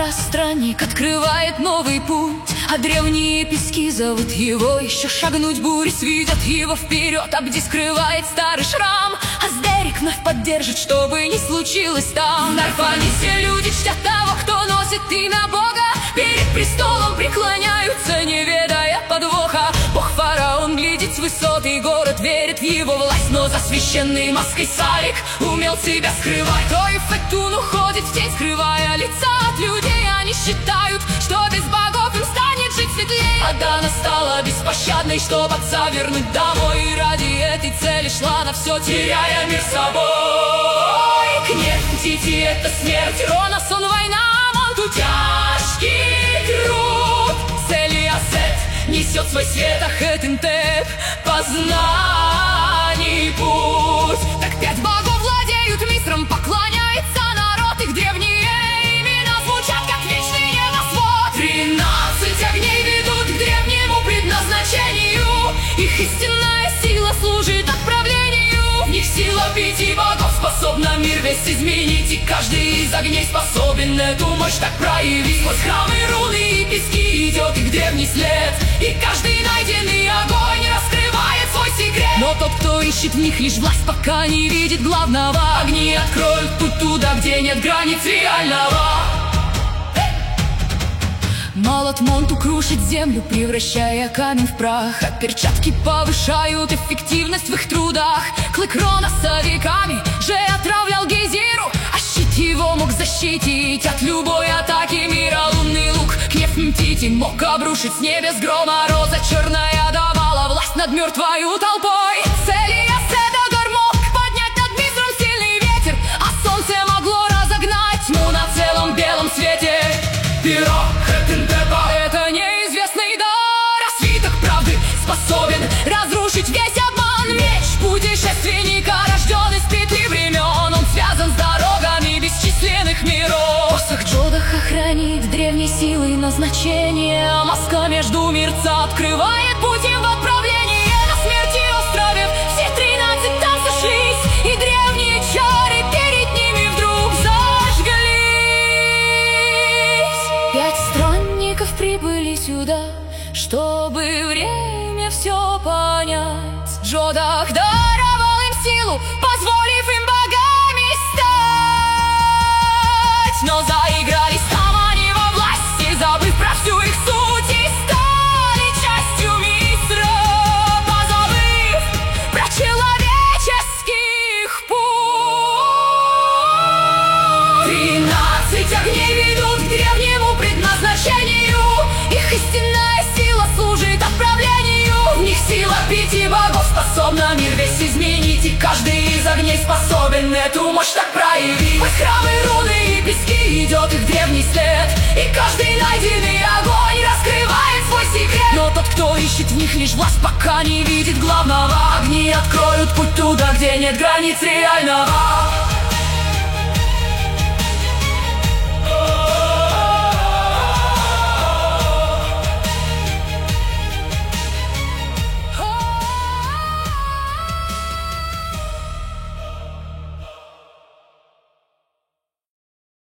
Странник открывает новый путь, а древние пески зовут его еще шагнуть. Бури сведет его вперед, а где скрывает старый шрам. Аздерик вновь поддержит, что бы ни случилось там. В Нарфане все люди чтят того, кто носит имя Бога. Перед престолом преклоняются, не ведая подвоха. Бог-фараон глядит с высоты, город верит в его власть. Но за священной маской Сарик умел себя скрывать. То и Фетун уходит в тень, скрывая лица от людей. Они считают, что без богов им станет жить светлее. Адана стала беспощадной, чтоб отца вернуть домой. И ради этой цели шла на все, теряя мир собой. Нефтити — это смерть, Ронос, он война, Монту тяжкий труд. Селиасет несет свой свет, Ахетентеп познаний путь. Так 5 богов владеют Мисром, поклоняется народ. Их древние имена звучат, как вечный небосвод. 13 огней ведут к древнему предназначению. Их истинная сила служит отправлению. В них сила 5 богов способна мир весь изменить. И каждый из огней способен эту мощь так проявить. Сквозь храмы, руны и пески идет их древний след. И каждый найденный огонь раскрывает свой секрет. Но тот, кто ищет в них лишь власть, пока не видит главного. Огни откроют путь туда, где нет границ реального. Молот Монту крушит землю, превращая камень в прах. А перчатки повышают эффективность в их трудах. Клык Роноса веками же отравлял Гейзиру, а щит его мог защитить от любой атаки мира. Лунный лук к Нефтити мог обрушить с небес гром. А роза черная давала власть над мертвою толпой. Селиасет мог поднять над Мисром сильный ветер, а солнце могло разогнать тьму на целом белом свете. Перо Хетентепа — это неизвестный дар, а свиток правды способен разрушить весь обман. Меч путешественника рожден из петли времен. Он связан с дорогами бесчисленных миров. Посох Джодаха хранит древней силой назначение, а маска между мирца открывает путь им в отправление. На смерти острове все 13 там сошлись, и древние чары перед ними вдруг зажглись. 5 странников прибыли сюда, чтобы время все понять. Джодах даровал им силу, позволив им богами стать. Но заигрались там они во власти, забыв про всю их суть, и стали частью Мисра, позабыв про человеческих путь. 13 огней ведут к древнему предназначению. Их истинная сила служит отправлению. В них сила 5 богов способна мир весь изменить. И каждый из огней способен эту мощь так проявить. Сквозь храмы, руны и пески идет их древний след. И каждый найденный огонь раскрывает свой секрет. Но тот, кто ищет в них лишь власть, пока не видит главного. Огни откроют путь туда, где нет границ реального.